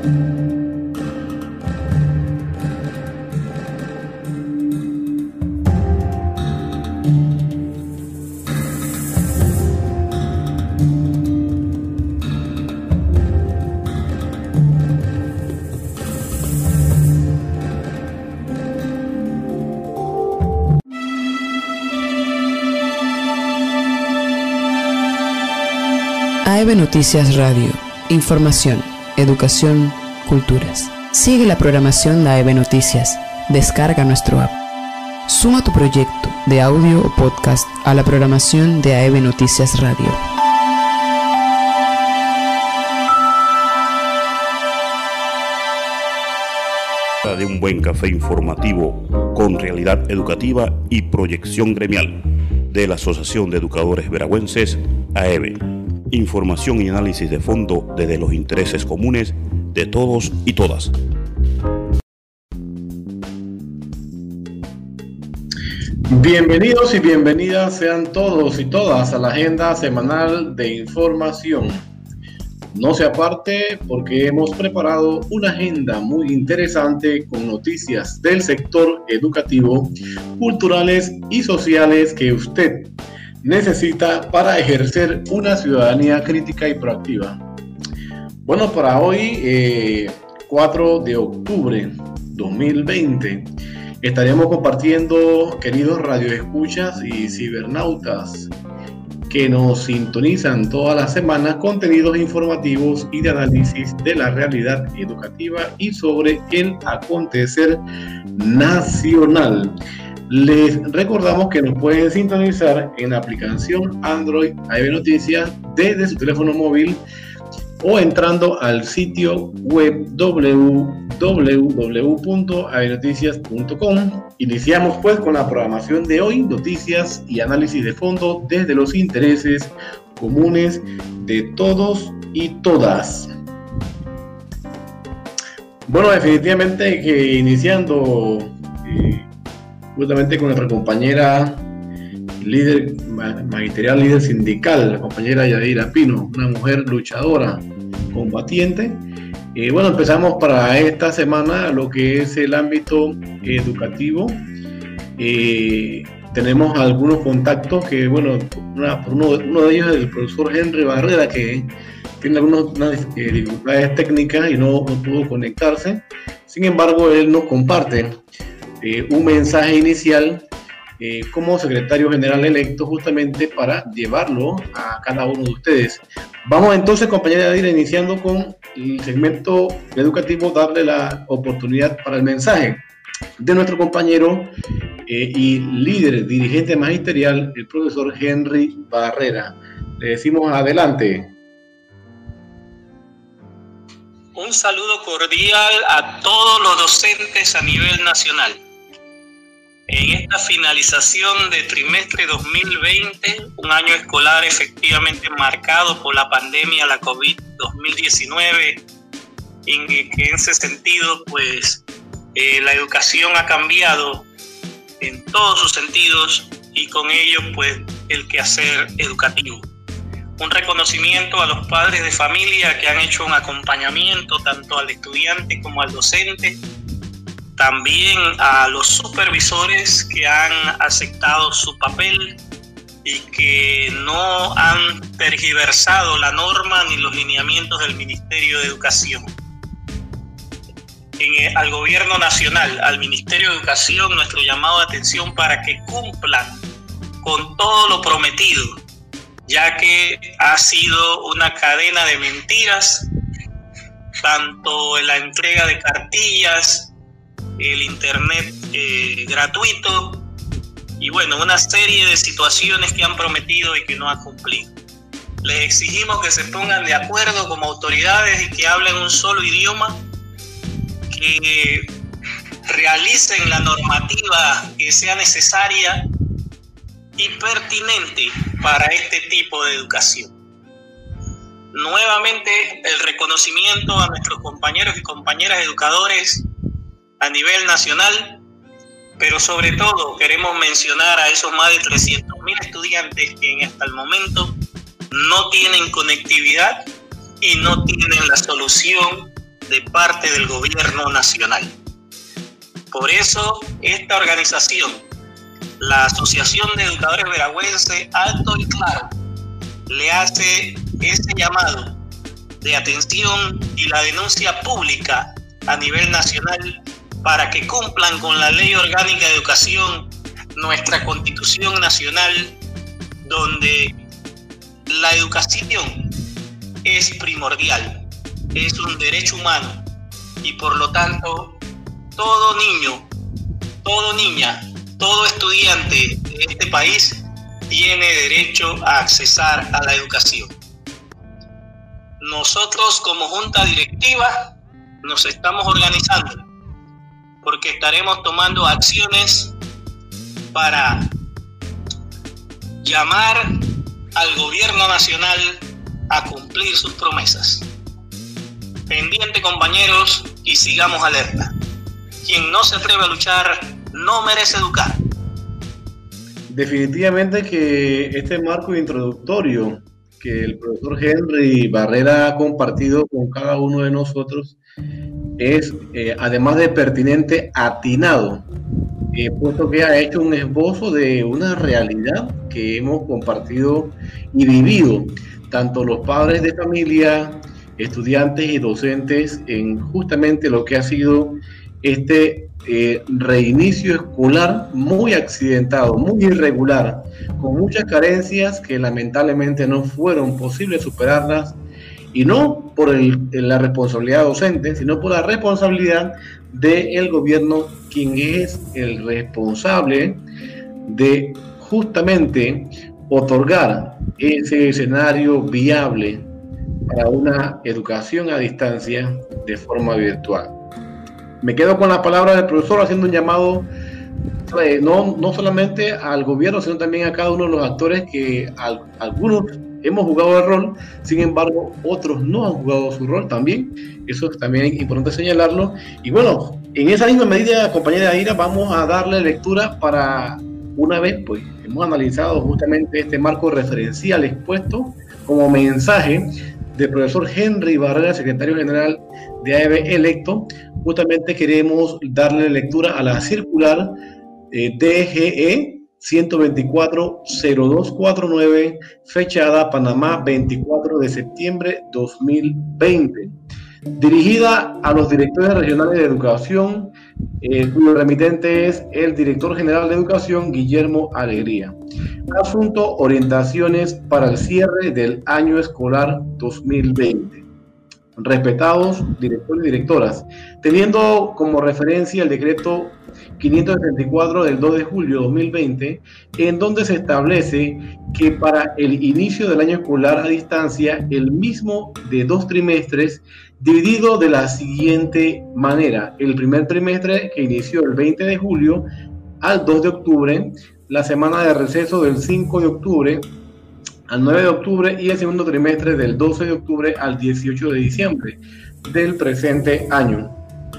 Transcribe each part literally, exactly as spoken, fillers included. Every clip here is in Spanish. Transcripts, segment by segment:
A E B Noticias Radio, información, educación, culturas. Sigue la programación de A E B Noticias, descarga nuestro app. Suma tu proyecto de audio o podcast a la programación de A E B Noticias Radio. De un buen café informativo con realidad educativa y proyección gremial de la Asociación de Educadores Veragüenses, A E B. Información y análisis de fondo desde los intereses comunes de todos y todas. Bienvenidos y bienvenidas sean todos y todas a la agenda semanal de información. No se aparte porque hemos preparado una agenda muy interesante con noticias del sector educativo, culturales y sociales que usted necesita para ejercer una ciudadanía crítica y proactiva. Bueno, para hoy, eh, cuatro de octubre dos mil veinte, estaremos compartiendo, queridos radioescuchas y cibernautas, que nos sintonizan todas las semanas, contenidos informativos y de análisis de la realidad educativa y sobre el acontecer nacional. Les recordamos que nos pueden sintonizar en la aplicación Android A E B Noticias desde su teléfono móvil o entrando al sitio web doble u doble u doble u punto a e be noticias punto com. Iniciamos pues con la programación de hoy, noticias y análisis de fondo desde los intereses comunes de todos y todas. Bueno, definitivamente que iniciando eh, justamente con nuestra compañera líder magisterial, líder sindical, la compañera Yadira Pino, una mujer luchadora, combatiente. Eh, bueno, empezamos para esta semana lo que es el ámbito educativo. Eh, tenemos algunos contactos que, bueno, una, uno, uno de ellos es el profesor Henry Barrera, que tiene algunas eh, dificultades técnicas y no, no pudo conectarse. Sin embargo, él nos comparte eh, un mensaje inicial eh, como secretario general electo, justamente para llevarlo a cada uno de ustedes. Vamos entonces, compañera Yadira, iniciando con el segmento educativo, darle la oportunidad para el mensaje de nuestro compañero eh, y líder, dirigente magisterial, el profesor Henry Barrera. Le decimos adelante. Un saludo cordial a todos los docentes a nivel nacional. En esta finalización de trimestre dos mil veinte, un año escolar efectivamente marcado por la pandemia, la COVID dos mil diecinueve, en que en ese sentido, pues, eh, la educación ha cambiado en todos sus sentidos y con ello, pues, el quehacer educativo. Un reconocimiento a los padres de familia que han hecho un acompañamiento tanto al estudiante como al docente. También a los supervisores que han aceptado su papel y que no han tergiversado la norma ni los lineamientos del Ministerio de Educación. En, al Gobierno Nacional, al Ministerio de Educación, nuestro llamado de atención para que cumplan con todo lo prometido, ya que ha sido una cadena de mentiras, tanto en la entrega de cartillas, el internet eh, gratuito y bueno, una serie de situaciones que han prometido y que no han cumplido. Les exigimos que se pongan de acuerdo como autoridades y que hablen un solo idioma, que realicen la normativa que sea necesaria y pertinente para este tipo de educación. Nuevamente, el reconocimiento a nuestros compañeros y compañeras educadores a nivel nacional, pero sobre todo queremos mencionar a esos más de trescientos mil estudiantes que hasta el momento no tienen conectividad y no tienen la solución de parte del gobierno nacional. Por eso, esta organización, la Asociación de Educadores Veragüenses, alto y claro, le hace ese llamado de atención y la denuncia pública a nivel nacional para que cumplan con la Ley Orgánica de Educación, nuestra Constitución Nacional, donde la educación es primordial, es un derecho humano y por lo tanto todo niño, todo niña, todo estudiante de este país tiene derecho a accesar a la educación. Nosotros como junta directiva nos estamos organizando porque estaremos tomando acciones para llamar al gobierno nacional a cumplir sus promesas. Pendiente, compañeros, y sigamos alerta. Quien no se atreve a luchar no merece educar. Definitivamente que este marco introductorio que el profesor Henry Barrera ha compartido con cada uno de nosotros es, eh, además de pertinente, atinado, eh, puesto que ha hecho un esbozo de una realidad que hemos compartido y vivido, tanto los padres de familia, estudiantes y docentes, en justamente lo que ha sido este eh, reinicio escolar muy accidentado, muy irregular, con muchas carencias que lamentablemente no fueron posibles superarlas, y no por el, la responsabilidad docente, sino por la responsabilidad del gobierno, quien es el responsable de justamente otorgar ese escenario viable para una educación a distancia de forma virtual. Me quedo con la palabra del profesor haciendo un llamado eh, no, no solamente al gobierno, sino también a cada uno de los actores que al, algunos hemos jugado el rol, sin embargo otros no han jugado su rol también. Eso es también importante señalarlo. Y bueno, en esa misma medida, compañera Aira, vamos a darle lectura para una vez, pues hemos analizado justamente este marco referencial expuesto como mensaje del profesor Henry Barrera, secretario general de A E B electo. Justamente queremos darle lectura a la circular eh, D G E ciento veinticuatro cero dos cuarenta y nueve, fechada Panamá veinticuatro de septiembre dos mil veinte, dirigida a los directores regionales de educación, eh, cuyo remitente es el director general de educación, Guillermo Alegría. Asunto: orientaciones para el cierre del año escolar dos mil veinte. Respetados directores y directoras, teniendo como referencia el decreto quinientos setenta y cuatro del dos de julio de dos mil veinte, en donde se establece que para el inicio del año escolar a distancia, el mismo de dos trimestres, dividido de la siguiente manera: el primer trimestre, que inició el veinte de julio al dos de octubre, la semana de receso del cinco de octubre al nueve de octubre, y el segundo trimestre del doce de octubre al dieciocho de diciembre del presente año.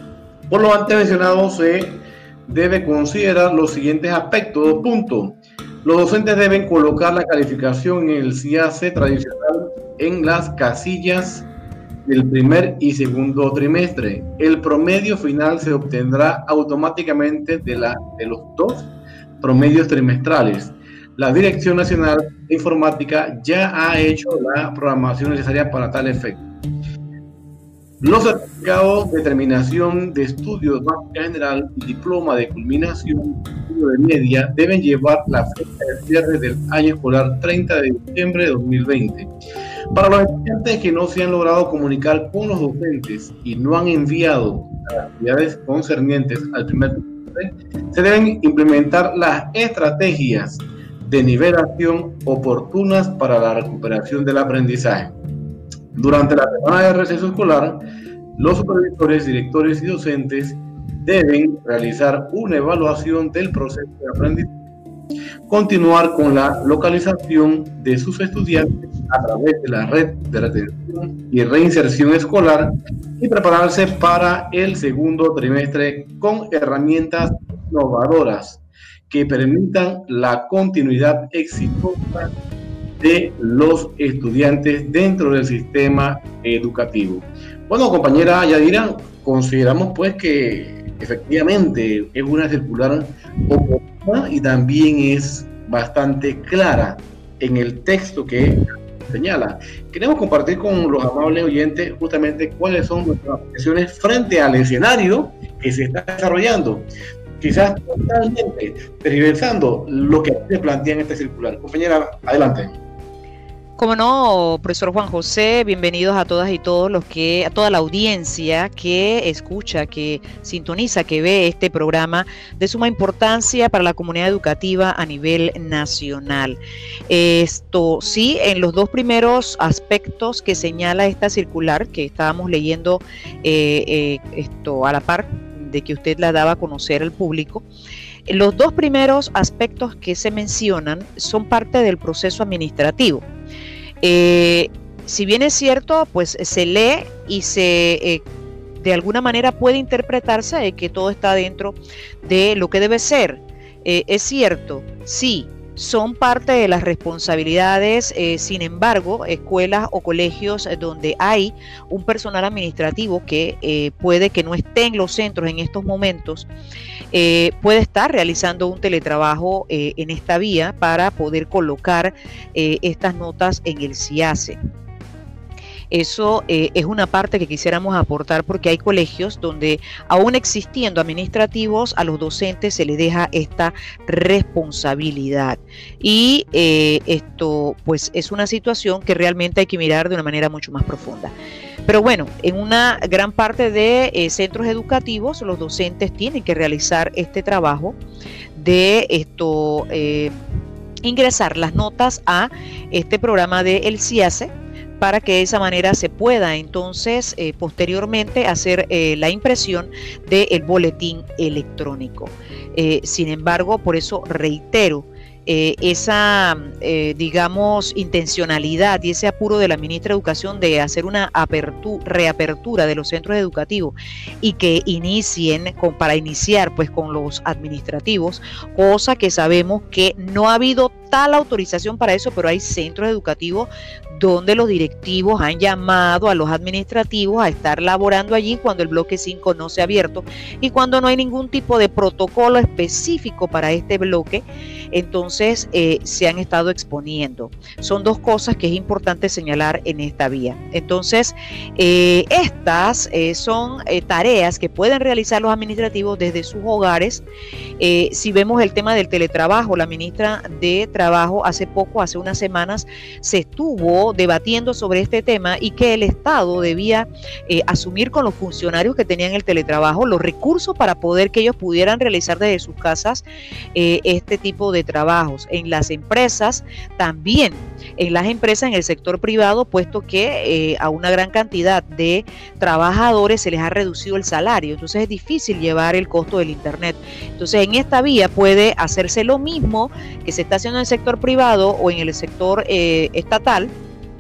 Por lo antes mencionado, se debe considerar los siguientes aspectos. Punto. Los docentes deben colocar la calificación en el C I A C E tradicional en las casillas del primer y segundo trimestre. El promedio final se obtendrá automáticamente de, la, de los dos promedios trimestrales. La Dirección Nacional de Informática ya ha hecho la programación necesaria para tal efecto. Los certificados de terminación de estudios básica general y diploma de culminación de media deben llevar la fecha de cierre del año escolar treinta de diciembre de dos mil veinte. Para los estudiantes que no se han logrado comunicar con los docentes y no han enviado las actividades concernientes al primer trimestre, se deben implementar las estrategias de nivelación oportunas para la recuperación del aprendizaje. Durante la semana de receso escolar, los supervisores, directores y docentes deben realizar una evaluación del proceso de aprendizaje, continuar con la localización de sus estudiantes a través de la red de retención y reinserción escolar y prepararse para el segundo trimestre con herramientas innovadoras que permitan la continuidad exitosa de los estudiantes dentro del sistema educativo. Bueno, compañera Yadira, consideramos pues que efectivamente es una circular oportuna y también es bastante clara en el texto que señala. Queremos compartir con los amables oyentes justamente cuáles son nuestras apreciaciones frente al escenario que se está desarrollando, quizás totalmente tergiversando lo que se plantea en este circular. Compañera, adelante. Como no, profesor Juan José, bienvenidos a todas y todos los que, a toda la audiencia que escucha, que sintoniza, que ve este programa de suma importancia para la comunidad educativa a nivel nacional. Esto sí, en los dos primeros aspectos que señala esta circular, que estábamos leyendo eh, eh, esto a la par de que usted la daba a conocer al público, los dos primeros aspectos que se mencionan son parte del proceso administrativo. Eh, si bien es cierto, pues se lee y se eh, de alguna manera puede interpretarse de que todo está dentro de lo que debe ser. Eh, es cierto, sí, son parte de las responsabilidades, eh, sin embargo, escuelas o colegios donde hay un personal administrativo que eh, puede que no esté en los centros en estos momentos, eh, puede estar realizando un teletrabajo eh, en esta vía para poder colocar eh, estas notas en el C I A C E. Eso eh, es una parte que quisiéramos aportar porque hay colegios donde aún existiendo administrativos a los docentes se les deja esta responsabilidad y eh, esto pues es una situación que realmente hay que mirar de una manera mucho más profunda. Pero bueno, en una gran parte de eh, centros educativos los docentes tienen que realizar este trabajo de esto eh, ingresar las notas a este programa del C I A C E para que de esa manera se pueda entonces eh, posteriormente hacer eh, la impresión del boletín electrónico. Eh, sin embargo, por eso reitero, eh, esa, eh, digamos, intencionalidad y ese apuro de la ministra de Educación de hacer una apertura, reapertura de los centros educativos y que inicien, con, para iniciar pues con los administrativos, cosa que sabemos que no ha habido tal autorización para eso, pero hay centros educativos donde los directivos han llamado a los administrativos a estar laborando allí cuando el bloque cinco no se ha abierto y cuando no hay ningún tipo de protocolo específico para este bloque, entonces eh, se han estado exponiendo. Son dos cosas que es importante señalar en esta vía. Entonces, eh, estas eh, son eh, tareas que pueden realizar los administrativos desde sus hogares. Eh, si vemos el tema del teletrabajo, la ministra de Trabajo hace poco, hace unas semanas, se estuvo debatiendo sobre este tema y que el Estado debía eh, asumir con los funcionarios que tenían el teletrabajo los recursos para poder que ellos pudieran realizar desde sus casas eh, este tipo de trabajos. En las empresas también, en las empresas en el sector privado, puesto que eh, a una gran cantidad de trabajadores se les ha reducido el salario, entonces es difícil llevar el costo del internet. Entonces en esta vía puede hacerse lo mismo que se está haciendo en el sector privado o en el sector eh, estatal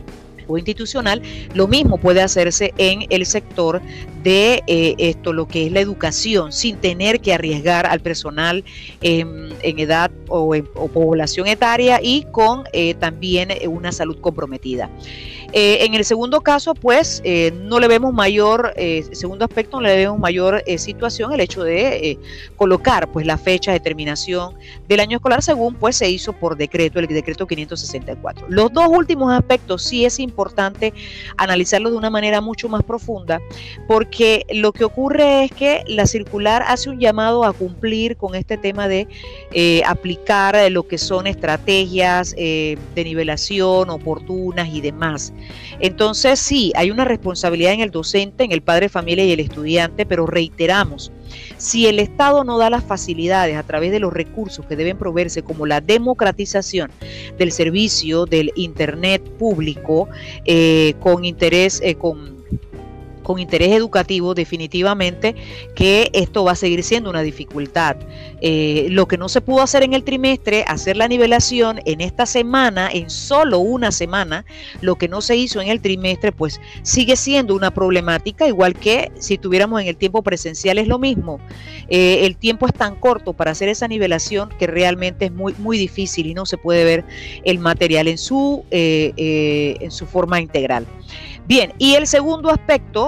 o institucional, lo mismo puede hacerse en el sector de eh, esto, lo que es la educación, sin tener que arriesgar al personal eh, en edad o, en, o población etaria y con eh, también una salud comprometida. Eh, en el segundo caso, pues, eh, no le vemos mayor, eh, segundo aspecto, no le vemos mayor eh, situación el hecho de eh, colocar, pues, la fecha de terminación del año escolar según, pues, se hizo por decreto, el decreto quinientos sesenta y cuatro. Los dos últimos aspectos sí es importante analizarlos de una manera mucho más profunda, porque lo que ocurre es que la circular hace un llamado a cumplir con este tema de eh, aplicar lo que son estrategias eh, de nivelación oportunas y demás. Entonces sí, hay una responsabilidad en el docente, en el padre de familia y el estudiante, pero reiteramos, si el Estado no da las facilidades a través de los recursos que deben proveerse, como la democratización del servicio del Internet público eh, con interés, eh, con con interés educativo, definitivamente que esto va a seguir siendo una dificultad. Eh, lo que no se pudo hacer en el trimestre, hacer la nivelación en esta semana, en solo una semana, lo que no se hizo en el trimestre, pues sigue siendo una problemática, igual que si tuviéramos en el tiempo presencial es lo mismo. Eh, el tiempo es tan corto para hacer esa nivelación que realmente es muy, muy difícil y no se puede ver el material en su, eh, eh, en su forma integral. Bien, y el segundo aspecto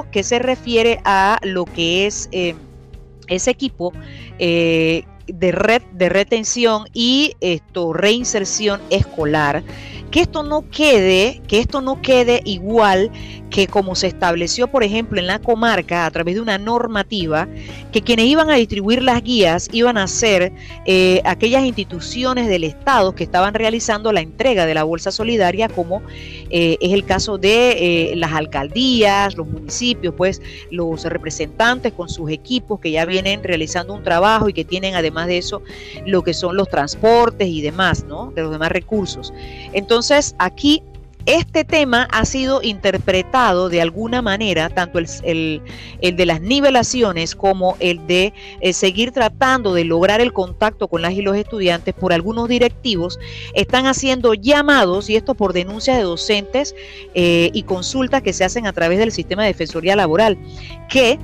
que se refiere a lo que es eh, ese equipo eh, de red de retención y esto reinserción escolar, que esto no quede, que esto no quede igual que como se estableció, por ejemplo, en la comarca a través de una normativa, que quienes iban a distribuir las guías iban a ser eh, aquellas instituciones del Estado que estaban realizando la entrega de la bolsa solidaria, como eh, es el caso de eh, las alcaldías, los municipios, pues los representantes con sus equipos que ya vienen realizando un trabajo y que tienen además de eso lo que son los transportes y demás, ¿no? De los demás recursos. Entonces, aquí este tema ha sido interpretado de alguna manera, tanto el, el, el de las nivelaciones como el de eh, seguir tratando de lograr el contacto con las y los estudiantes por algunos directivos. Están haciendo llamados, y esto por denuncias de docentes eh, y consultas que se hacen a través del sistema de defensoría laboral, que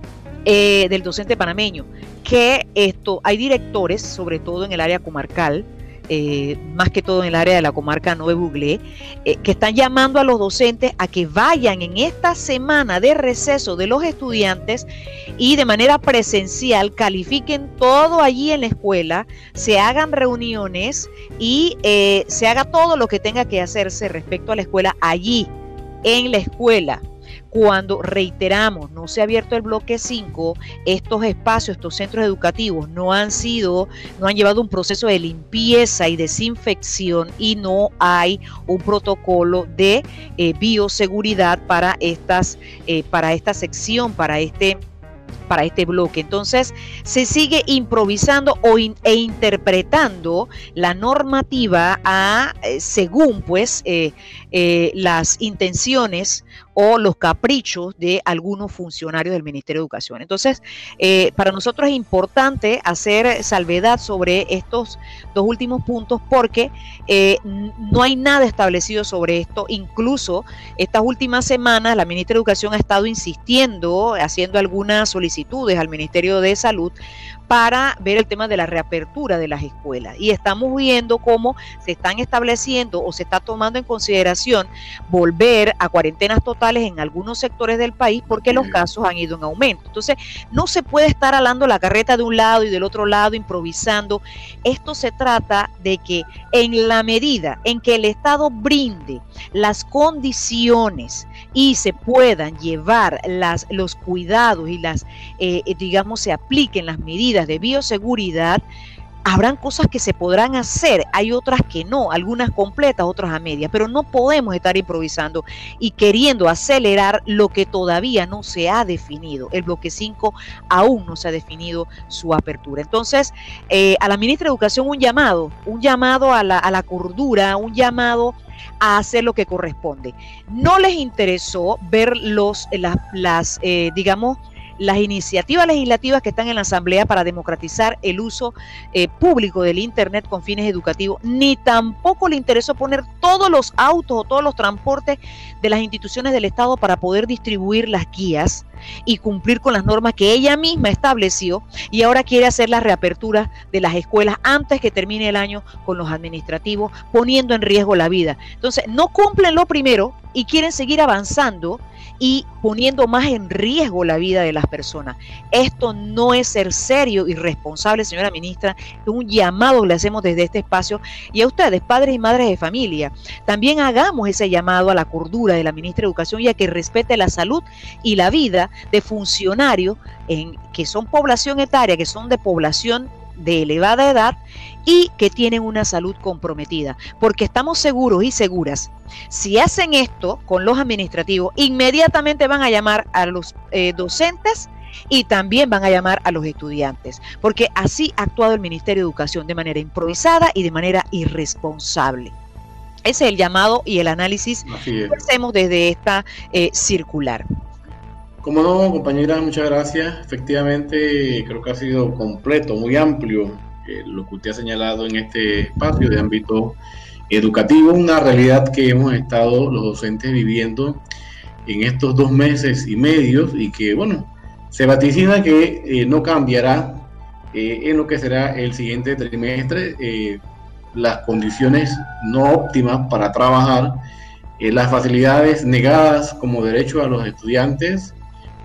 eh, del docente panameño, que esto hay directores, sobre todo en el área comarcal, Eh, más que todo en el área de la comarca Nove Buglé, eh, que están llamando a los docentes a que vayan en esta semana de receso de los estudiantes y de manera presencial califiquen todo allí en la escuela, se hagan reuniones y eh, se haga todo lo que tenga que hacerse respecto a la escuela allí, en la escuela. Cuando, reiteramos, no se ha abierto el bloque cinco, estos espacios, estos centros educativos no han sido, no han llevado un proceso de limpieza y desinfección, y no hay un protocolo de eh, bioseguridad para estas, eh, para esta sección, para este para este bloque. Entonces se sigue improvisando o in, e interpretando la normativa a eh, según pues eh, eh, las intenciones o los caprichos de algunos funcionarios del Ministerio de Educación. Entonces, eh, para nosotros es importante hacer salvedad sobre estos dos últimos puntos, porque eh, no hay nada establecido sobre esto. Incluso estas últimas semanas la ministra de Educación ha estado insistiendo, haciendo algunas solicitudes al Ministerio de Salud para ver el tema de la reapertura de las escuelas, y estamos viendo cómo se están estableciendo o se está tomando en consideración volver a cuarentenas totales en algunos sectores del país, porque los casos han ido en aumento. Entonces no se puede estar alando la carreta de un lado y del otro lado, improvisando. Esto se trata de que en la medida en que el Estado brinde las condiciones y se puedan llevar las, los cuidados y las, eh, digamos, se apliquen las medidas de bioseguridad, habrán cosas que se podrán hacer, hay otras que no, algunas completas, otras a medias, pero no podemos estar improvisando y queriendo acelerar lo que todavía no se ha definido. El bloque cinco aún no se ha definido su apertura. Entonces, eh, a la ministra de Educación un llamado, un llamado a la, a la cordura, un llamado a hacer lo que corresponde. No les interesó ver los, las, las eh, digamos, las iniciativas legislativas que están en la Asamblea para democratizar el uso eh, público del Internet con fines educativos, ni tampoco le interesó poner todos los autos o todos los transportes de las instituciones del Estado para poder distribuir las guías y cumplir con las normas que ella misma estableció, y ahora quiere hacer la reapertura de las escuelas antes que termine el año con los administrativos, poniendo en riesgo la vida. Entonces, no cumplen lo primero y quieren seguir avanzando y poniendo más en riesgo la vida de las personas. Esto no es ser serio y responsable, señora ministra. Es un llamado que le hacemos desde este espacio, y a ustedes, padres y madres de familia, también hagamos ese llamado a la cordura de la ministra de Educación y a que respete la salud y la vida de funcionarios en, que son población etaria, que son de población de elevada edad y que tienen una salud comprometida, porque estamos seguros y seguras, si hacen esto con los administrativos, inmediatamente van a llamar a los eh, docentes y también van a llamar a los estudiantes, porque así ha actuado el Ministerio de Educación, de manera improvisada y de manera irresponsable. Ese es el llamado y el análisis que hacemos desde esta eh, circular. Como no, compañera, muchas gracias. Efectivamente, creo que ha sido completo, muy amplio eh, lo que usted ha señalado en este espacio de ámbito educativo, una realidad que hemos estado los docentes viviendo en estos dos meses y medio, y que, bueno, se vaticina que eh, no cambiará eh, en lo que será el siguiente trimestre, eh, las condiciones no óptimas para trabajar, eh, las facilidades negadas como derecho a los estudiantes,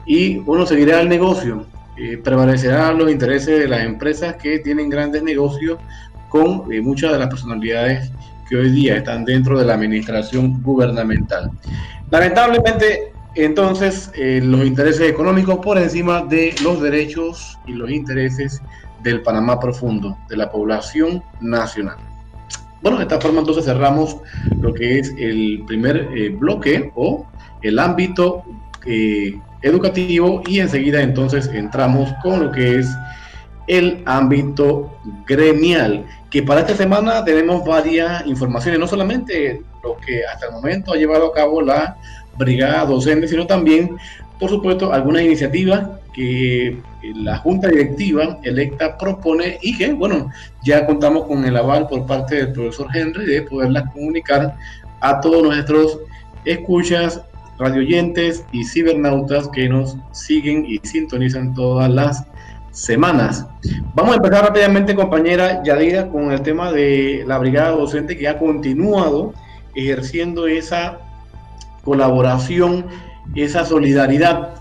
y uno seguirá el negocio. Eh, prevalecerán los intereses de las empresas que tienen grandes negocios con eh, muchas de las personalidades que hoy día están dentro de la administración gubernamental. Lamentablemente, entonces, eh, los intereses económicos por encima de los derechos y los intereses del Panamá profundo, de la población nacional. Bueno, de esta forma entonces cerramos lo que es el primer eh, bloque o el ámbito eh, educativo, y enseguida entonces entramos con lo que es el ámbito gremial, que para esta semana tenemos varias informaciones, no solamente lo que hasta el momento ha llevado a cabo la brigada docente, sino también, por supuesto, algunas iniciativas que la Junta Directiva electa propone y que, bueno, ya contamos con el aval por parte del profesor Henry de poderlas comunicar a todos nuestros escuchas, radioyentes y cibernautas que nos siguen y sintonizan todas las semanas. Vamos a empezar rápidamente, compañera Yadira, con el tema de la brigada docente, que ha continuado ejerciendo esa colaboración, esa solidaridad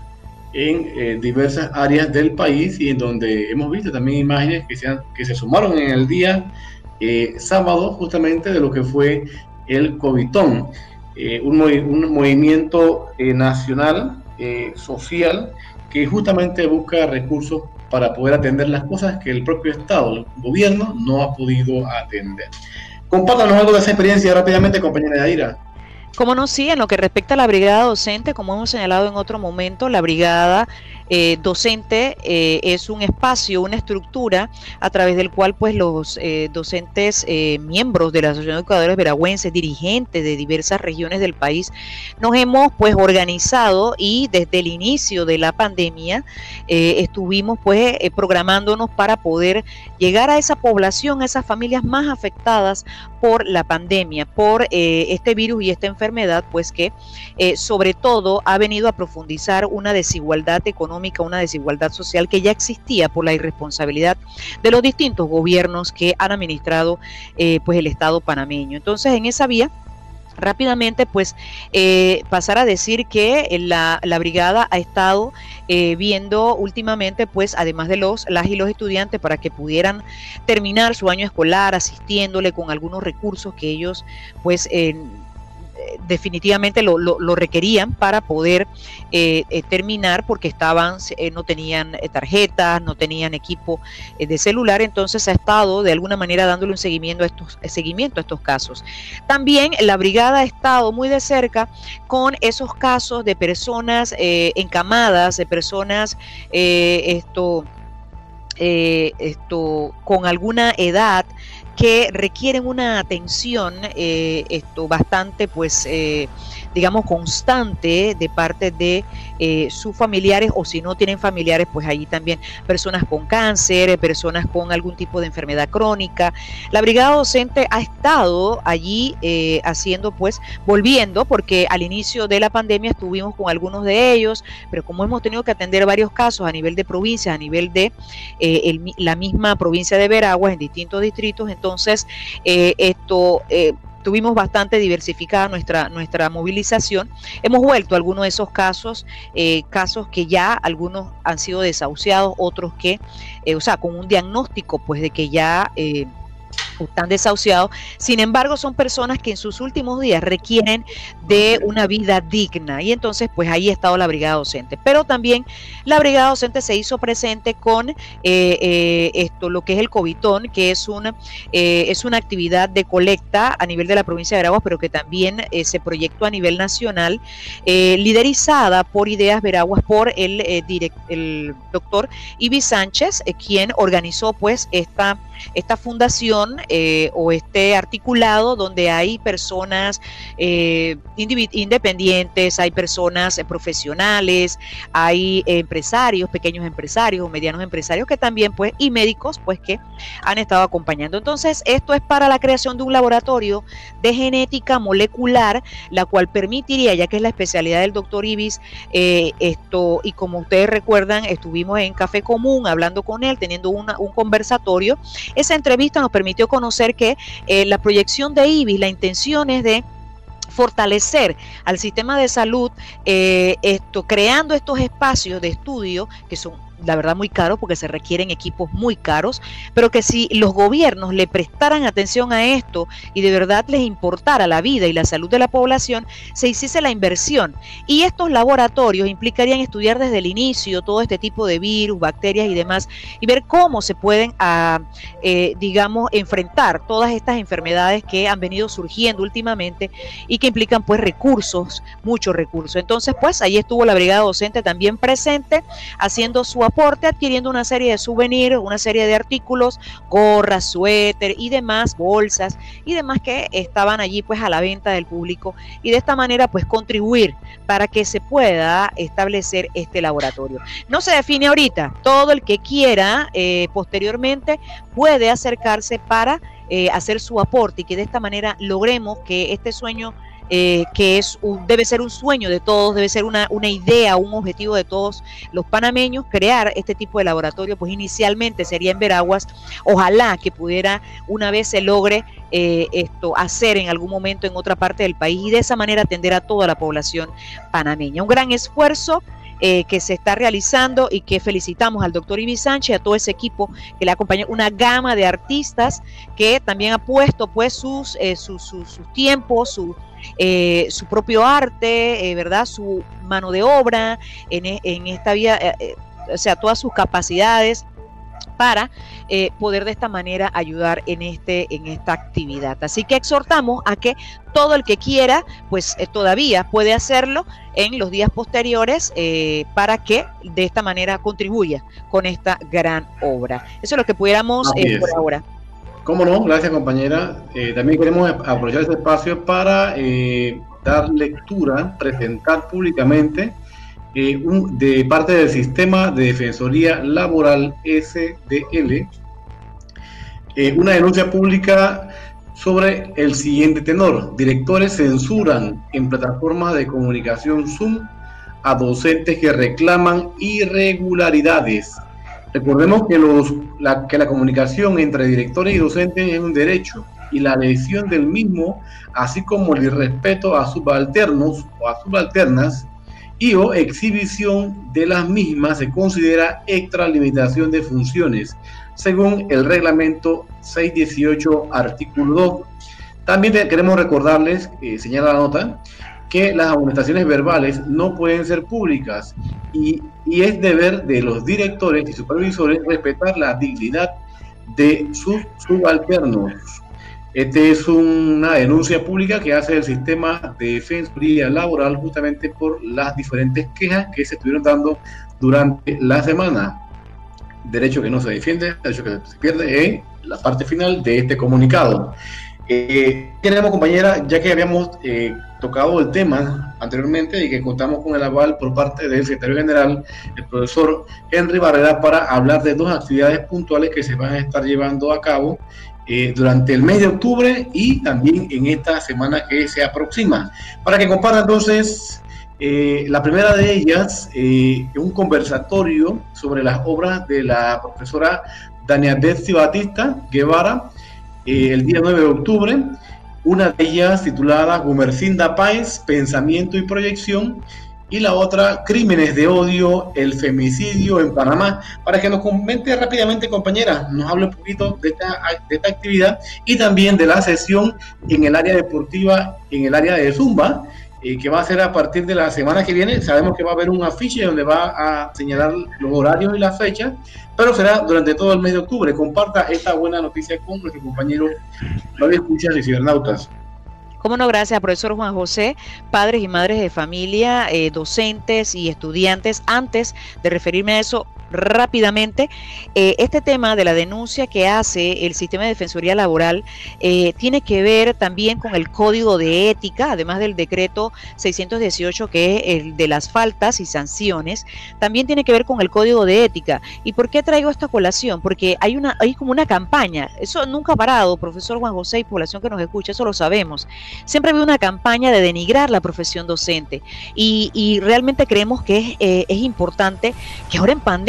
en eh, diversas áreas del país, y en donde hemos visto también imágenes que se, han, que se sumaron en el día eh, sábado, justamente de lo que fue el COVIDón, eh, un, un movimiento eh, nacional, eh, social, que justamente busca recursos para poder atender las cosas que el propio Estado, el gobierno, no ha podido atender. Compártanos algo de esa experiencia rápidamente, compañera Yadira. Como no, sí, en lo que respecta a la brigada docente, como hemos señalado en otro momento, la brigada eh, docente eh, es un espacio, una estructura a través del cual pues los eh, docentes, eh, miembros de la Asociación de Educadores Veragüenses, dirigentes de diversas regiones del país, nos hemos pues organizado, y desde el inicio de la pandemia eh, estuvimos pues eh, programándonos para poder llegar a esa población, a esas familias más afectadas por la pandemia, por eh, este virus y esta enfermedad, pues que eh, sobre todo ha venido a profundizar una desigualdad económica, una desigualdad social que ya existía por la irresponsabilidad de los distintos gobiernos que han administrado eh, pues el Estado panameño. Entonces, en esa vía, rápidamente, pues eh, pasar a decir que la, la brigada ha estado eh, viendo últimamente, pues además de los las y los estudiantes, para que pudieran terminar su año escolar, asistiéndole con algunos recursos que ellos pues eh, definitivamente lo, lo, lo requerían para poder eh, eh, terminar, porque estaban eh, no tenían eh, tarjetas, no tenían equipo eh, de celular. Entonces ha estado de alguna manera dándole un seguimiento a estos, eh, seguimiento a estos casos. También la brigada ha estado muy de cerca con esos casos de personas eh, encamadas, de personas eh, esto, eh, esto con alguna edad, que requieren una atención eh, esto bastante, pues, eh, digamos, constante de parte de eh, sus familiares, o si no tienen familiares, pues allí también personas con cáncer, personas con algún tipo de enfermedad crónica. La brigada docente ha estado allí eh, haciendo, pues, volviendo, porque al inicio de la pandemia estuvimos con algunos de ellos, pero como hemos tenido que atender varios casos a nivel de provincias, a nivel de eh, el, la misma provincia de Veraguas, en distintos distritos, entonces Entonces, eh, esto eh, tuvimos bastante diversificada nuestra, nuestra movilización. Hemos vuelto a algunos de esos casos, eh, casos que ya algunos han sido desahuciados, otros que, eh, o sea, con un diagnóstico pues de que ya eh, están desahuciados. Sin embargo, son personas que en sus últimos días requieren de una vida digna, y entonces pues ahí ha estado la brigada docente. Pero también la brigada docente se hizo presente con eh, eh, esto, lo que es el COVIDón, que es una, eh, es una actividad de colecta a nivel de la provincia de Veraguas, pero que también eh, se proyectó a nivel nacional, eh, liderizada por Ideas Veraguas, por el, eh, direct, el doctor Ibi Sánchez, eh, quien organizó pues esta, esta fundación eh, o este articulado, donde hay personas eh, independientes, hay personas eh, profesionales, hay eh, empresarios, pequeños empresarios o medianos empresarios que también pues, y médicos pues que han estado acompañando. Entonces, esto es para la creación de un laboratorio de genética molecular, la cual permitiría, ya que es la especialidad del doctor Ibis, eh, esto, y como ustedes recuerdan, estuvimos en Café Común hablando con él, teniendo una, un conversatorio. Esa entrevista nos permitió conocer que eh, la proyección de Ibis, la intención es de fortalecer al sistema de salud, eh, esto, creando estos espacios de estudio que son, la verdad, muy caros porque se requieren equipos muy caros, pero que si los gobiernos le prestaran atención a esto y de verdad les importara la vida y la salud de la población, se hiciese la inversión. Y estos laboratorios implicarían estudiar desde el inicio todo este tipo de virus, bacterias y demás, y ver cómo se pueden, a, eh, digamos, enfrentar todas estas enfermedades que han venido surgiendo últimamente y que implican pues recursos, muchos recursos. Entonces, pues ahí estuvo la brigada docente también presente, haciendo su aporte, adquiriendo una serie de souvenirs, una serie de artículos, gorras, suéter y demás, bolsas y demás que estaban allí pues a la venta del público, y de esta manera pues contribuir para que se pueda establecer este laboratorio. No se define ahorita, todo el que quiera eh, posteriormente puede acercarse para eh, hacer su aporte y que de esta manera logremos que este sueño Eh, que es un, debe ser un sueño de todos, debe ser una, una idea, un objetivo de todos los panameños, crear este tipo de laboratorio. Pues inicialmente sería en Veraguas, ojalá que pudiera, una vez se logre eh, esto, hacer en algún momento en otra parte del país, y de esa manera atender a toda la población panameña. Un gran esfuerzo Eh, que se está realizando, y que felicitamos al doctor Ibi Sánchez y a todo ese equipo que le acompaña, una gama de artistas que también ha puesto pues sus, eh, sus, sus, sus tiempos, su, eh, su propio arte, eh, ¿verdad? Su mano de obra en, en esta vía, eh, eh, o sea, todas sus capacidades para eh, poder de esta manera ayudar en, este, en esta actividad. Así que exhortamos a que todo el que quiera, pues eh, todavía puede hacerlo en los días posteriores eh, para que de esta manera contribuya con esta gran obra. Eso es lo que pudiéramos eh, por ahora. ¿Cómo no? Gracias, compañera. Eh, también queremos aprovechar este espacio para eh, dar lectura, presentar públicamente Eh, un, de parte del Sistema de Defensoría Laboral S D L, eh, una denuncia pública sobre el siguiente tenor: directores censuran en plataformas de comunicación Zoom a docentes que reclaman irregularidades. Recordemos que, los, la, que la comunicación entre directores y docentes es un derecho, y la lesión del mismo, así como el irrespeto a subalternos o a subalternas y o exhibición de las mismas, se considera extralimitación de funciones, según el reglamento seiscientos dieciocho, artículo dos. También queremos recordarles, eh, señala la nota, que las amonestaciones verbales no pueden ser públicas, y, y es deber de los directores y supervisores respetar la dignidad de sus subalternos. Esta es una denuncia pública que hace el Sistema de Defensoría Laboral justamente por las diferentes quejas que se estuvieron dando durante la semana. Derecho que no se defiende, derecho que se pierde en la parte final de este comunicado. Eh, tenemos, compañera, ya que habíamos eh, tocado el tema anteriormente y que contamos con el aval por parte del secretario general, el profesor Henry Barrera, para hablar de dos actividades puntuales que se van a estar llevando a cabo Eh, durante el mes de octubre y también en esta semana que se aproxima. Para que compartan entonces, eh, la primera de ellas eh, es un conversatorio sobre las obras de la profesora Dania Betsy Batista Guevara, eh, el día nueve de octubre, una de ellas titulada Gumercinda Páez, Pensamiento y Proyección, y la otra, Crímenes de Odio, el femicidio en Panamá. Para que nos comente rápidamente, compañera, nos hable un poquito de esta, de esta actividad y también de la sesión en el área deportiva, en el área de Zumba, eh, que va a ser a partir de la semana que viene. Sabemos que va a haber un afiche donde va a señalar los horarios y las fechas, pero será durante todo el mes de octubre. Comparta esta buena noticia con nuestro compañero Radio Escuchas y Cibernautas. Cómo no, gracias, profesor Juan José. Padres y madres de familia, eh, docentes y estudiantes, antes de referirme a eso rápidamente, eh, este tema de la denuncia que hace el Sistema de Defensoría Laboral eh, tiene que ver también con el Código de Ética, además del decreto seiscientos dieciocho, que es el de las faltas y sanciones. También tiene que ver con el Código de Ética. ¿Y por qué traigo esta colación? Porque hay una hay como una campaña, eso nunca ha parado, profesor Juan José y población que nos escucha, eso lo sabemos. Siempre hay una campaña de denigrar la profesión docente, y, y realmente creemos que es, eh, es importante que ahora en pandemia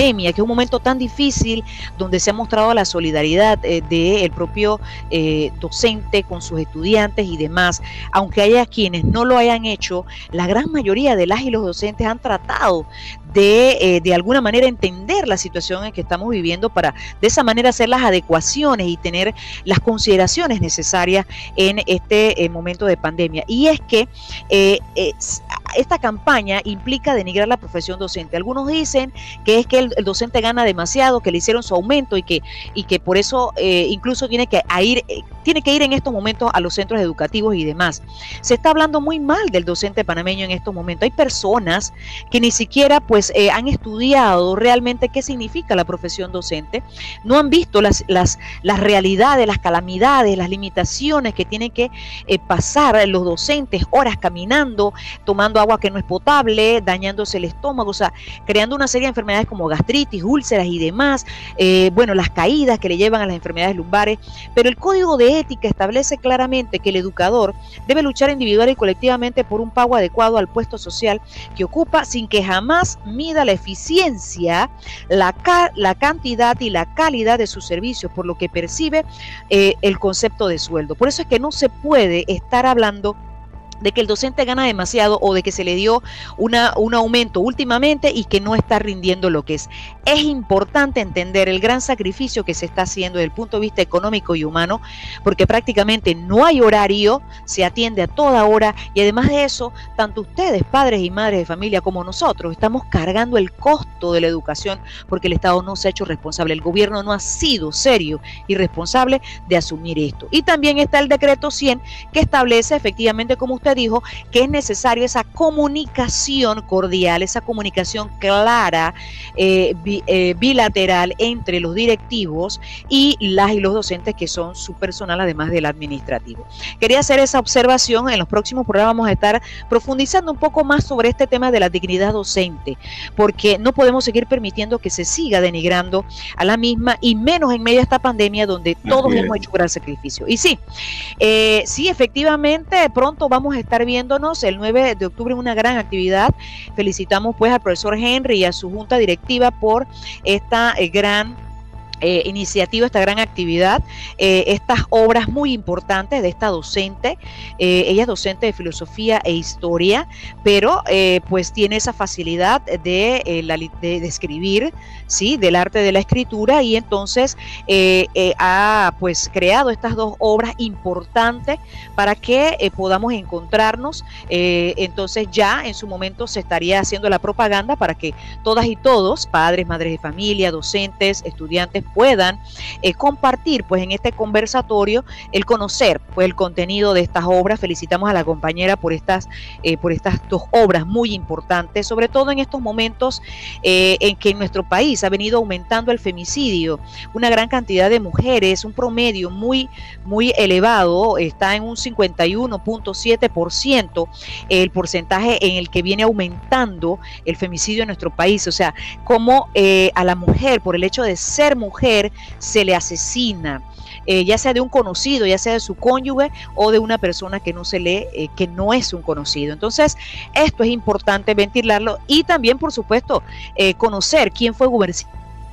pandemia, que es un momento tan difícil donde se ha mostrado la solidaridad eh, del propio eh, docente con sus estudiantes y demás, aunque haya quienes no lo hayan hecho, la gran mayoría de las y los docentes han tratado de eh, de alguna manera entender la situación en que estamos viviendo para de esa manera hacer las adecuaciones y tener las consideraciones necesarias en este eh, momento de pandemia. Y es que eh, eh, esta campaña implica denigrar la profesión docente. Algunos dicen que es que el, el docente gana demasiado, que le hicieron su aumento y que, y que por eso eh, incluso tiene que, a ir, eh, tiene que ir en estos momentos a los centros educativos y demás. Se está hablando muy mal del docente panameño en estos momentos. Hay personas que ni siquiera pues eh, han estudiado realmente qué significa la profesión docente, no han visto las, las, las realidades, las calamidades, las limitaciones que tienen que eh, pasar los docentes, horas caminando, tomando agua que no es potable, dañándose el estómago, o sea, creando una serie de enfermedades como gastritis, úlceras y demás, eh, bueno, las caídas que le llevan a las enfermedades lumbares, pero el Código de Ética establece claramente que el educador debe luchar individual y colectivamente por un pago adecuado al puesto social que ocupa sin que jamás mida la eficiencia, la, ca la cantidad y la calidad de sus servicios, por lo que percibe eh, el concepto de sueldo. Por eso es que no se puede estar hablando de que el docente gana demasiado o de que se le dio una, un aumento últimamente y que no está rindiendo lo que es. Es importante entender el gran sacrificio que se está haciendo desde el punto de vista económico y humano, porque prácticamente no hay horario, se atiende a toda hora y además de eso, tanto ustedes, padres y madres de familia, como nosotros, estamos cargando el costo de la educación porque el Estado no se ha hecho responsable, el gobierno no ha sido serio y responsable de asumir esto. Y también está el decreto cien que establece efectivamente, como usted dijo, que es necesario esa comunicación cordial, esa comunicación clara, eh, bi, eh, bilateral entre los directivos y las y los docentes que son su personal, además del administrativo. Quería hacer esa observación. En los próximos programas vamos a estar profundizando un poco más sobre este tema de la dignidad docente, porque no podemos seguir permitiendo que se siga denigrando a la misma, y menos en medio de esta pandemia donde todos hemos hecho un gran sacrificio. Y sí, eh, sí, efectivamente, pronto vamos a estar viéndonos el nueve de octubre en una gran actividad. Felicitamos pues al profesor Henry y a su junta directiva por esta eh, gran Eh, iniciativa, esta gran actividad, eh, estas obras muy importantes de esta docente. Eh, ella es docente de filosofía e historia, pero eh, pues tiene esa facilidad de, eh, la, de, de escribir, ¿sí? Del arte de la escritura, y entonces eh, eh, ha pues creado estas dos obras importantes para que eh, podamos encontrarnos. Eh, entonces ya en su momento se estaría haciendo la propaganda para que todas y todos, padres, madres de familia, docentes, estudiantes, puedan eh, compartir pues en este conversatorio el conocer pues el contenido de estas obras. Felicitamos a la compañera por estas eh, por estas dos obras muy importantes, sobre todo en estos momentos eh, en que en nuestro país ha venido aumentando el femicidio, una gran cantidad de mujeres, un promedio muy muy elevado, está en un cincuenta y uno punto siete por ciento el porcentaje en el que viene aumentando el femicidio en nuestro país. O sea, como eh, a la mujer, por el hecho de ser mujer, se le asesina, eh, ya sea de un conocido, ya sea de su cónyuge o de una persona que no se lee, eh, que no es un conocido. Entonces, esto es importante ventilarlo y también, por supuesto, eh, conocer quién fue Gumersinda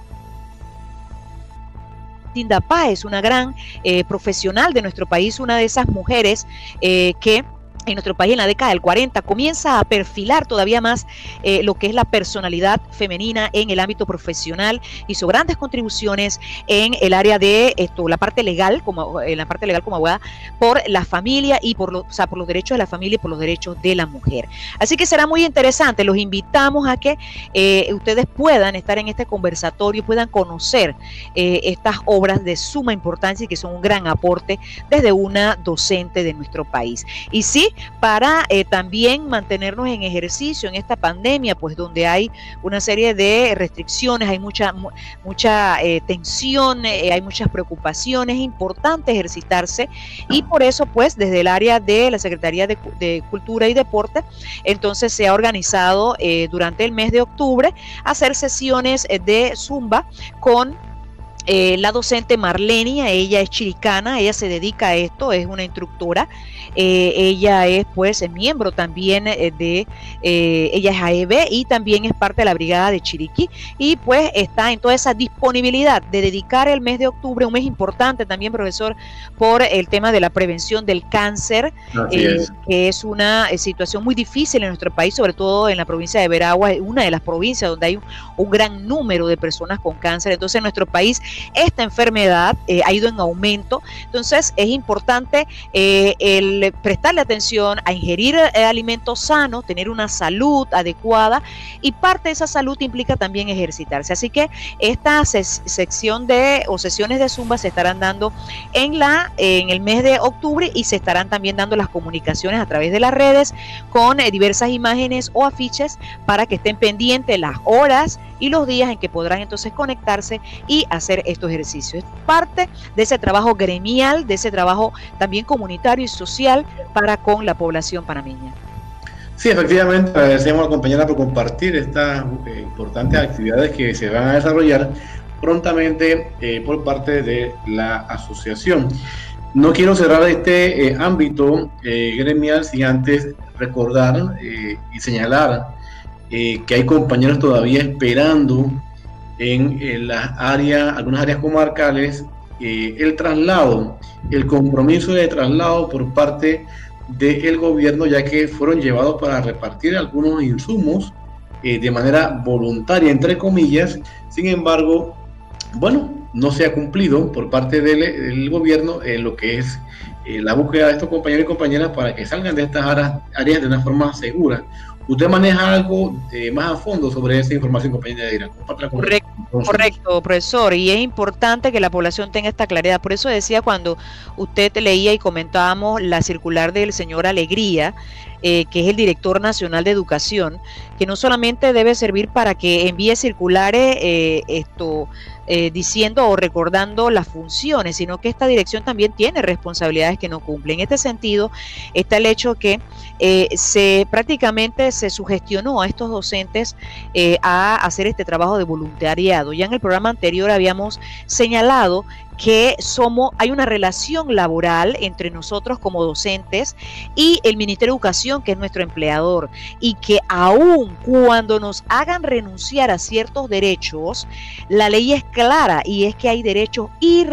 Páez, una gran eh, profesional de nuestro país, una de esas mujeres eh, que en nuestro país en la década del cuarenta comienza a perfilar todavía más eh, lo que es la personalidad femenina en el ámbito profesional. Hizo grandes contribuciones en el área de esto, la parte legal, como en la parte legal como abogada, por la familia y por, lo, o sea, por los derechos de la familia y por los derechos de la mujer. Así que será muy interesante. Los invitamos a que eh, ustedes puedan estar en este conversatorio, puedan conocer eh, estas obras de suma importancia y que son un gran aporte desde una docente de nuestro país. Y sí, para eh, también mantenernos en ejercicio en esta pandemia, pues donde hay una serie de restricciones, hay mucha mucha eh, tensión, eh, hay muchas preocupaciones, es importante ejercitarse, y por eso pues desde el área de la Secretaría de, de Cultura y Deporte, entonces se ha organizado eh, durante el mes de octubre hacer sesiones de Zumba con Eh, la docente Marlenia, ella es chiricana, ella se dedica a esto, es una instructora, eh, ella es pues miembro también eh, de, eh, ella es A E B y también es parte de la brigada de Chiriquí, y pues está en toda esa disponibilidad de dedicar el mes de octubre, un mes importante también, profesor, por el tema de la prevención del cáncer, eh, es. que es una eh, situación muy difícil en nuestro país, sobre todo en la provincia de Veragua, una de las provincias donde hay un, un gran número de personas con cáncer. Entonces en nuestro país esta enfermedad eh, ha ido en aumento, entonces es importante eh, el prestarle atención a ingerir eh, alimentos sanos, tener una salud adecuada, y parte de esa salud implica también ejercitarse. Así que esta ses sección de o sesiones de Zumba se estarán dando en, la, en el mes de octubre, y se estarán también dando las comunicaciones a través de las redes con eh, diversas imágenes o afiches para que estén pendientes las horas y los días en que podrán entonces conectarse y hacer estos ejercicios. Es parte de ese trabajo gremial, de ese trabajo también comunitario y social para con la población panameña. Sí, efectivamente, agradecemos a la compañera por compartir estas eh, importantes actividades que se van a desarrollar prontamente eh, por parte de la asociación. No quiero cerrar este eh, ámbito eh, gremial sin antes recordar eh, y señalar eh, que hay compañeros todavía esperando en, en las áreas, algunas áreas comarcales, eh, el traslado, el compromiso de traslado por parte del gobierno, ya que fueron llevados para repartir algunos insumos eh, de manera voluntaria, entre comillas. Sin embargo, bueno, no se ha cumplido por parte del, del gobierno eh, lo que es eh, la búsqueda de estos compañeros y compañeras para que salgan de estas áreas, áreas de una forma segura. ¿Usted maneja algo eh, más a fondo sobre esa información, compañera Yadeira? Correcto, correcto, profesor, y es importante que la población tenga esta claridad. Por eso decía, cuando usted leía y comentábamos la circular del señor Alegría, eh, que es el director nacional de educación, que no solamente debe servir para que envíe circulares eh, esto eh, diciendo o recordando las funciones, sino que esta dirección también tiene responsabilidades que no cumple. En este sentido está el hecho que eh, se prácticamente se sugestionó a estos docentes eh, a hacer este trabajo de voluntariado. Ya en el programa anterior habíamos señalado que somos, hay una relación laboral entre nosotros como docentes y el Ministerio de Educación, que es nuestro empleador, y que aun cuando nos hagan renunciar a ciertos derechos, la ley es clara, y es que hay derechos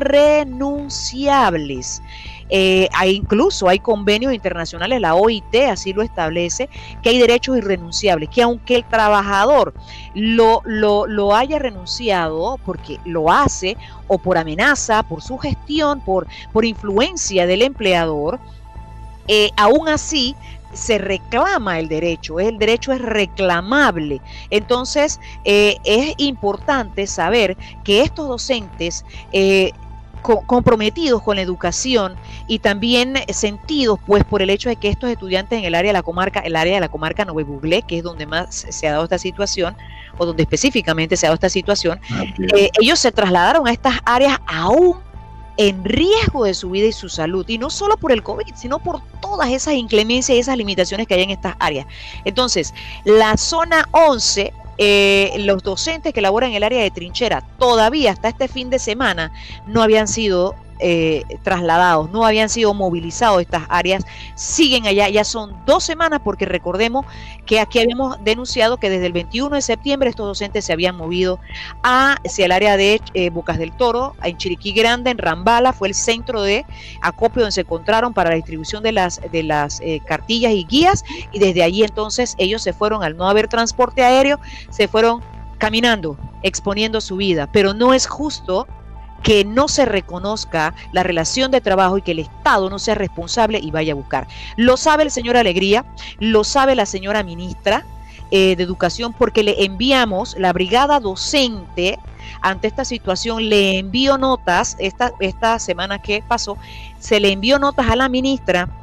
irrenunciables. Eh, hay incluso hay convenios internacionales, la O I T así lo establece, que hay derechos irrenunciables, que aunque el trabajador lo, lo, lo haya renunciado porque lo hace, o por amenaza, por sugestión, por, por influencia del empleador, eh, aún así se reclama el derecho, el derecho es reclamable. Entonces eh, es importante saber que estos docentes eh, comprometidos con la educación y también sentidos pues por el hecho de que estos estudiantes en el área de la comarca, el área de la comarca Nove Buglé, que es donde más se ha dado esta situación, o donde específicamente se ha dado esta situación, eh, ellos se trasladaron a estas áreas aún en riesgo de su vida y su salud, y no solo por el COVID, sino por todas esas inclemencias y esas limitaciones que hay en estas áreas. Entonces, la zona once, Eh, los docentes que laboran en el área de trinchera todavía hasta este fin de semana no habían sido eh, trasladados, no habían sido movilizados. Estas áreas siguen allá, ya son dos semanas, porque recordemos que aquí habíamos denunciado que desde el veintiuno de septiembre estos docentes se habían movido hacia el área de eh, Bocas del Toro, en Chiriquí Grande, en Rambala, fue el centro de acopio donde se encontraron para la distribución de las, de las eh, cartillas y guías, y desde allí entonces ellos se fueron, al no haber transporte aéreo, se fueron caminando, exponiendo su vida. Pero no es justo que no se reconozca la relación de trabajo y que el Estado no sea responsable y vaya a buscar. Lo sabe el señor Alegría, lo sabe la señora ministra eh, de Educación, porque le enviamos, la brigada docente, ante esta situación, le envió notas, esta, esta semana que pasó, se le envió notas a la ministra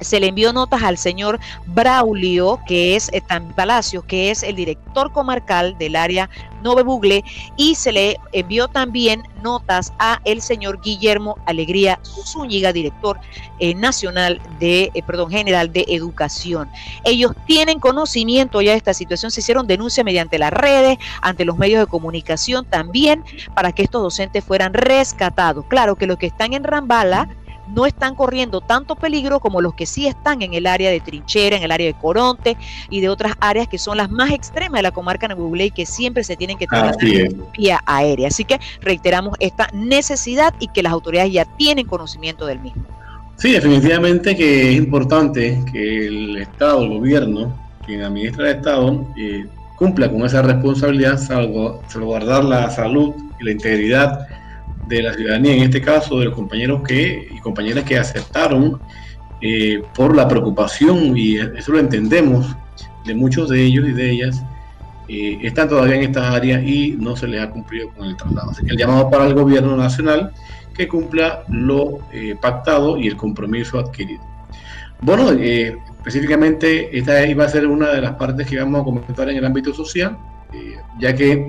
se le envió notas al señor Braulio, que es eh, Palacios, que es el director comarcal del área Nove Bugle, y se le envió también notas a el señor Guillermo Alegría Zúñiga, director eh, nacional de, eh, perdón, general de educación. Ellos tienen conocimiento ya de esta situación, se hicieron denuncias mediante las redes, ante los medios de comunicación también, para que estos docentes fueran rescatados. Claro que los que están en Rambala no están corriendo tanto peligro como los que sí están en el área de Trinchera, en el área de Coronte y de otras áreas que son las más extremas de la comarca de Nove Bugle y que siempre se tienen que tratar vía aérea. Así que reiteramos esta necesidad y que las autoridades ya tienen conocimiento del mismo. Sí, definitivamente que es importante que el Estado, el gobierno, quien administra el Estado, eh, cumpla con esa responsabilidad, salvo salvaguardar la salud y la integridad de la ciudadanía, en este caso de los compañeros que y compañeras que aceptaron eh, por la preocupación, y eso lo entendemos, de muchos de ellos y de ellas, eh, están todavía en estas áreas y no se les ha cumplido con el traslado. Así que el llamado para el gobierno nacional que cumpla lo eh, pactado y el compromiso adquirido. Bueno, eh, específicamente esta iba a ser una de las partes que vamos a comentar en el ámbito social, eh, ya que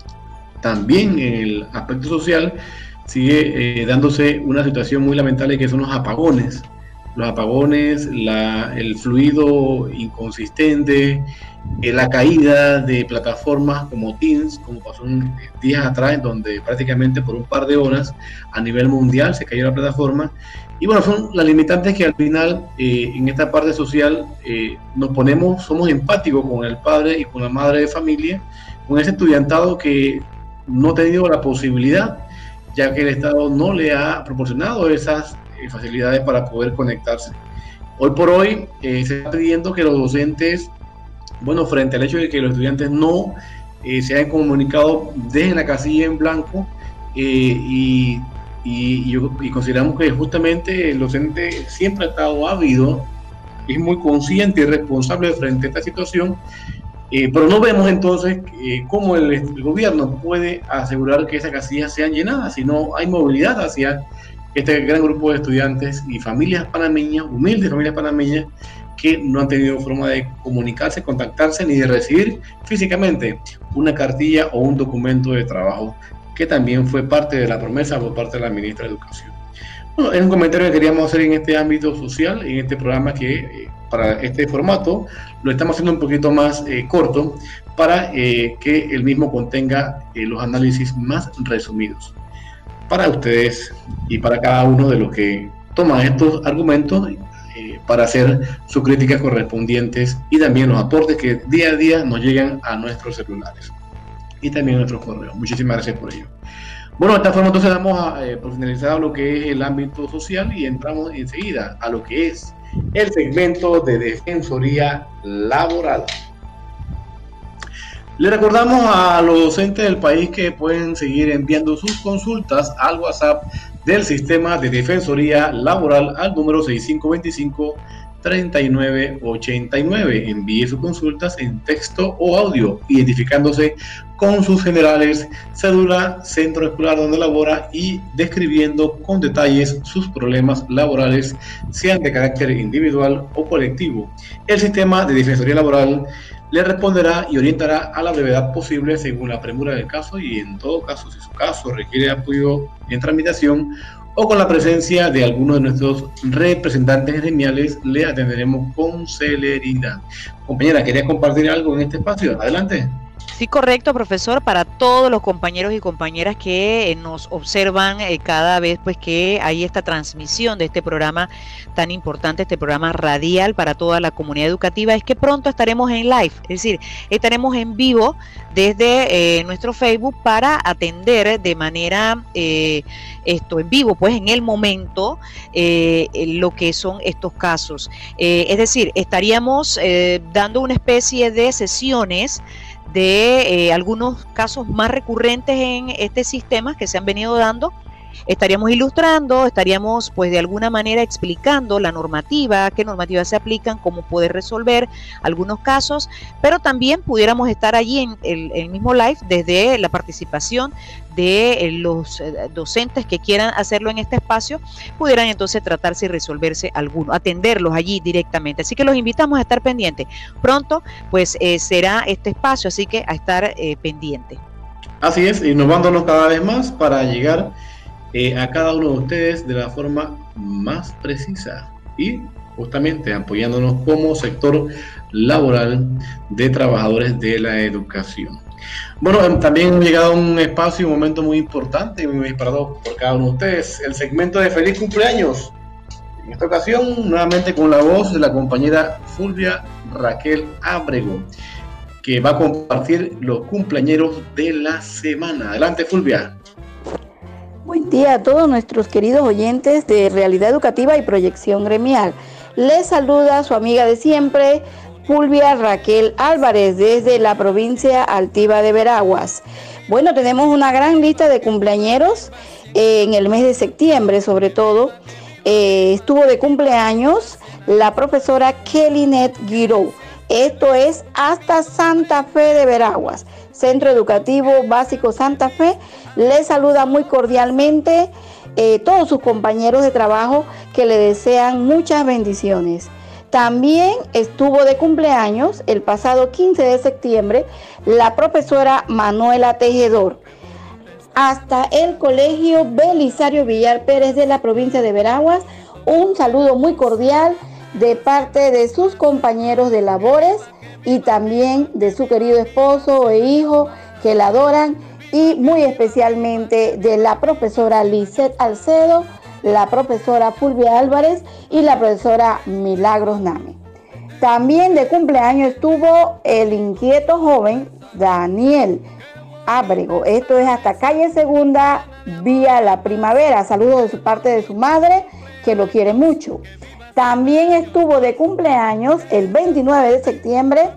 también en el aspecto social sigue eh, dándose una situación muy lamentable que son los apagones. Los apagones, la, el fluido inconsistente, eh, la caída de plataformas como Teams, como pasó un, eh, días atrás, donde prácticamente por un par de horas a nivel mundial se cayó la plataforma. Y bueno, son las limitantes que al final eh, en esta parte social eh, nos ponemos, somos empáticos con el padre y con la madre de familia, con ese estudiantado que no ha tenido la posibilidad, ya que el Estado no le ha proporcionado esas eh, facilidades para poder conectarse. Hoy por hoy eh, se está pidiendo que los docentes, bueno, frente al hecho de que los estudiantes no eh, se hayan comunicado, dejen la casilla en blanco eh, y, y, y, y consideramos que justamente el docente siempre ha estado ávido, es muy consciente y responsable frente a esta situación. Eh, pero no vemos entonces eh, cómo el, el gobierno puede asegurar que esas casillas sean llenadas, si no hay movilidad hacia este gran grupo de estudiantes y familias panameñas, humildes familias panameñas, que no han tenido forma de comunicarse, contactarse, ni de recibir físicamente una cartilla o un documento de trabajo, que también fue parte de la promesa por parte de la ministra de Educación. Bueno, es un comentario que queríamos hacer en este ámbito social, en este programa que eh, para este formato lo estamos haciendo un poquito más eh, corto para eh, que el mismo contenga eh, los análisis más resumidos para ustedes y para cada uno de los que toman estos argumentos eh, para hacer sus críticas correspondientes y también los aportes que día a día nos llegan a nuestros celulares y también a nuestros correos. Muchísimas gracias por ello. Bueno, de esta forma entonces damos a, eh, por finalizado lo que es el ámbito social y entramos enseguida a lo que es el segmento de Defensoría Laboral. Le recordamos a los docentes del país que pueden seguir enviando sus consultas al WhatsApp del Sistema de Defensoría Laboral al número seis cinco dos cinco, tres nueve ocho nueve. Envíe sus consultas en texto o audio, identificándose con sus generales, cédula, centro escolar donde labora y describiendo con detalles sus problemas laborales, sean de carácter individual o colectivo. El Sistema de Defensoría Laboral le responderá y orientará a la brevedad posible según la premura del caso, y en todo caso, si su caso requiere apoyo en tramitación o con la presencia de alguno de nuestros representantes gremiales, le atenderemos con celeridad. Compañera, ¿quería compartir algo en este espacio? Adelante. Sí, correcto, profesor, para todos los compañeros y compañeras que eh, nos observan eh, cada vez pues que hay esta transmisión de este programa tan importante, este programa radial para toda la comunidad educativa, es que pronto estaremos en live, es decir, estaremos en vivo desde eh, nuestro Facebook para atender de manera eh, esto en vivo, pues en el momento eh, lo que son estos casos. Eh, es decir, estaríamos eh, dando una especie de sesiones de eh, algunos casos más recurrentes en este sistema que se han venido dando, estaríamos ilustrando, estaríamos pues de alguna manera explicando la normativa, qué normativas se aplican, cómo poder resolver algunos casos, pero también pudiéramos estar allí en el, el mismo live desde la participación de los docentes que quieran hacerlo en este espacio, pudieran entonces tratarse y resolverse alguno, atenderlos allí directamente. Así que los invitamos a estar pendientes. Pronto pues eh, será este espacio, así que a estar eh, pendiente. Así es, innovándonos cada vez más para llegar eh, a cada uno de ustedes de la forma más precisa y justamente apoyándonos como sector laboral de trabajadores de la educación. Bueno, también hemos llegado a un espacio, un momento muy importante y muy esperado por cada uno de ustedes, el segmento de Feliz Cumpleaños. En esta ocasión, nuevamente con la voz de la compañera Fulvia Raquel Ábrego, que va a compartir los cumpleañeros de la semana. Adelante, Fulvia. Buen día a todos nuestros queridos oyentes de Realidad Educativa y Proyección Gremial. Les saluda su amiga de siempre, Fulvia Raquel Álvarez, desde la provincia altiva de Veraguas. Bueno, tenemos una gran lista de cumpleañeros eh, en el mes de septiembre, sobre todo. Eh, estuvo de cumpleaños la profesora Kellynet Guirou. Esto es hasta Santa Fe de Veraguas. Centro Educativo Básico Santa Fe les saluda muy cordialmente eh, todos sus compañeros de trabajo que le desean muchas bendiciones. También estuvo de cumpleaños el pasado quince de septiembre la profesora Manuela Tejedor. Hasta el Colegio Belisario Villar Pérez de la provincia de Veraguas, un saludo muy cordial de parte de sus compañeros de labores y también de su querido esposo e hijo que la adoran, y muy especialmente de la profesora Lisette Alcedo, la profesora Fulvia Álvarez y la profesora Milagros Name. También de cumpleaños estuvo el inquieto joven Daniel Ábrego. Esto es hasta calle Segunda, vía La Primavera. Saludos de su parte de su madre, que lo quiere mucho. También estuvo de cumpleaños el veintinueve de septiembre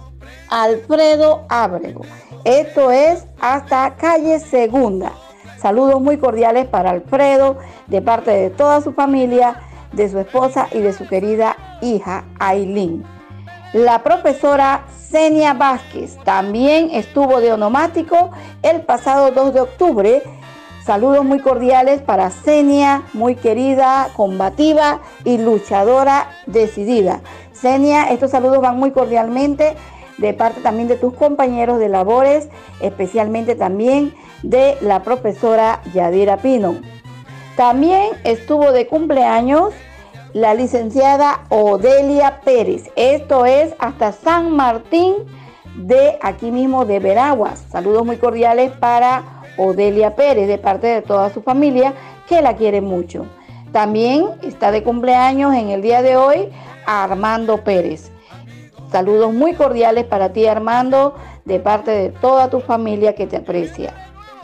Alfredo Ábrego. Esto es hasta calle Segunda. Saludos muy cordiales para Alfredo, de parte de toda su familia, de su esposa y de su querida hija Ailín. La profesora Zenia Vázquez también estuvo de onomático el pasado dos de octubre. Saludos muy cordiales para Zenia, muy querida, combativa y luchadora decidida. Zenia, estos saludos van muy cordialmente de parte también de tus compañeros de labores, especialmente también de la profesora Yadira Pino. También estuvo de cumpleaños la licenciada Odelia Pérez. Esto es hasta San Martín de aquí mismo de Veraguas. Saludos muy cordiales para Odelia Pérez de parte de toda su familia que la quiere mucho. También está de cumpleaños en el día de hoy Armando Pérez. Saludos muy cordiales para ti, Armando, de parte de toda tu familia que te aprecia.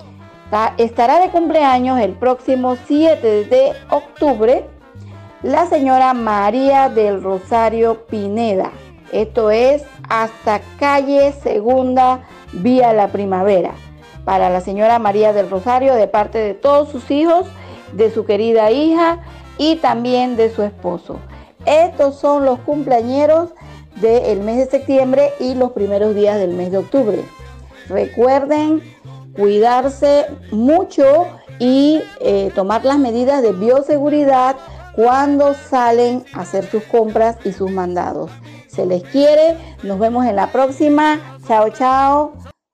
Estará de cumpleaños el próximo siete de octubre la señora María del Rosario Pineda. Esto es hasta calle Segunda, vía La Primavera. Para la señora María del Rosario, de parte de todos sus hijos, de su querida hija y también de su esposo. Estos son los cumpleañeros del mes de septiembre y los primeros días del mes de octubre. Recuerden cuidarse mucho y eh, tomar las medidas de bioseguridad cuando salen a hacer sus compras y sus mandados. Se les quiere, nos vemos en la próxima. Chao, chao.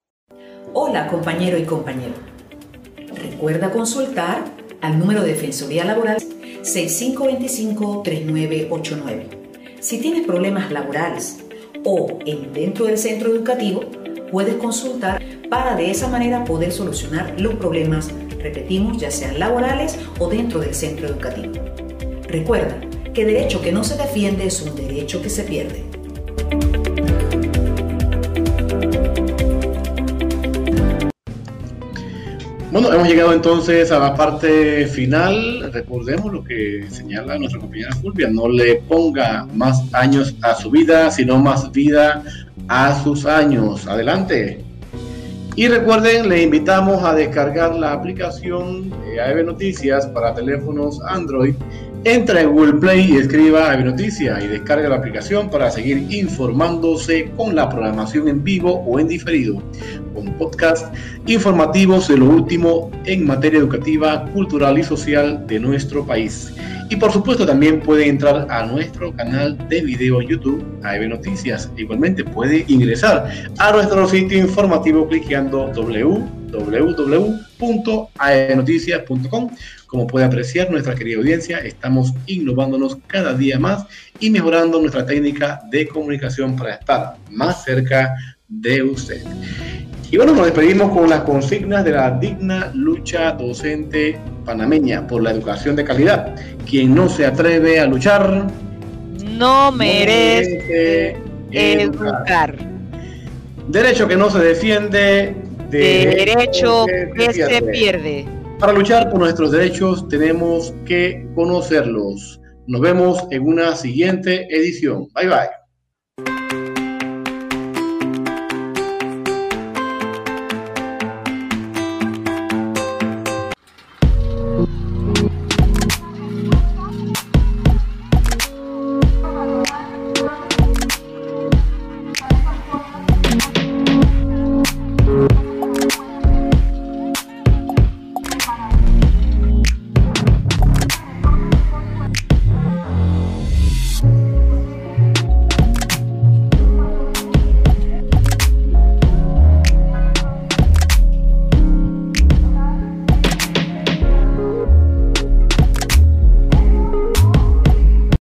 Hola, compañero y compañera. Recuerda consultar al número de Defensoría Laboral seis cinco dos cinco, tres nueve ocho nueve. Si tienes problemas laborales o en dentro del centro educativo, puedes consultar para de esa manera poder solucionar los problemas, repetimos, ya sean laborales o dentro del centro educativo. Recuerda que derecho que no se defiende es un derecho que se pierde. Bueno, hemos llegado entonces a la parte final. Recordemos lo que señala nuestra compañera Fulvia: no le ponga más años a su vida, sino más vida a sus años. Adelante. Y recuerden, les invitamos a descargar la aplicación de A E B Noticias para teléfonos Android. Entra en Google Play y escriba A E B Noticias y descarga la aplicación para seguir informándose con la programación en vivo o en diferido, con podcasts informativos de lo último en materia educativa, cultural y social de nuestro país. Y por supuesto también puede entrar a nuestro canal de video YouTube, A E B Noticias. Igualmente puede ingresar a nuestro sitio informativo cliqueando w w w punto a e b noticias punto com. Como puede apreciar nuestra querida audiencia, estamos innovándonos cada día más y mejorando nuestra técnica de comunicación para estar más cerca de usted. Y bueno, nos despedimos con las consignas de la digna lucha docente panameña por la educación de calidad. Quien no se atreve a luchar no merece, no merece educar. educar. Derecho que no se defiende, derecho que, que se, pierde. se pierde. Para luchar por nuestros derechos tenemos que conocerlos. Nos vemos en una siguiente edición. Bye bye.